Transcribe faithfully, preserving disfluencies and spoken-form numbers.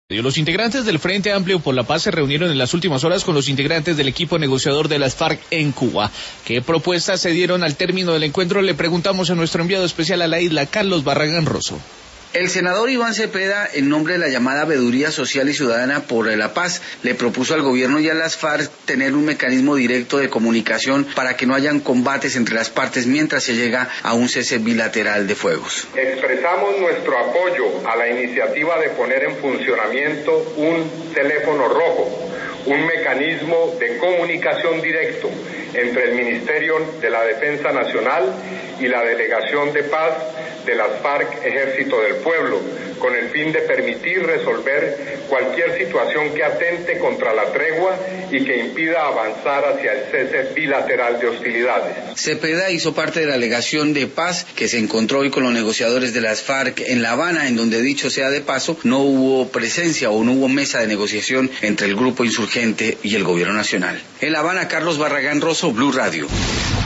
Los integrantes del Frente Amplio por la Paz se reunieron en las últimas horas con los integrantes del equipo negociador de las FARC en Cuba. ¿Qué propuestas se dieron al término del encuentro? Le preguntamos a nuestro enviado especial a la isla, Carlos Barragán Rosso. El senador Iván Cepeda, en nombre de la llamada Veeduría Social y Ciudadana por la Paz, le propuso al gobierno y a las FARC tener un mecanismo directo de comunicación para que no hayan combates entre las partes mientras se llega a un cese bilateral de fuegos. Expresamos nuestro apoyo a la iniciativa de poner en funcionamiento un teléfono rojo, un mecanismo de comunicación directo entre el Ministerio de la Defensa Nacional y la Delegación de Paz de las FARC Ejército del Pueblo, con el fin de permitir resolver cualquier situación que atente contra la tregua y que impida avanzar hacia el cese bilateral de hostilidades. Cepeda hizo parte de la delegación de paz que se encontró hoy con los negociadores de las FARC en La Habana, en donde, dicho sea de paso, no hubo presencia o no hubo mesa de negociación entre el grupo insurgente y el gobierno nacional. En La Habana, Carlos Barragán Rosso, Blue Radio.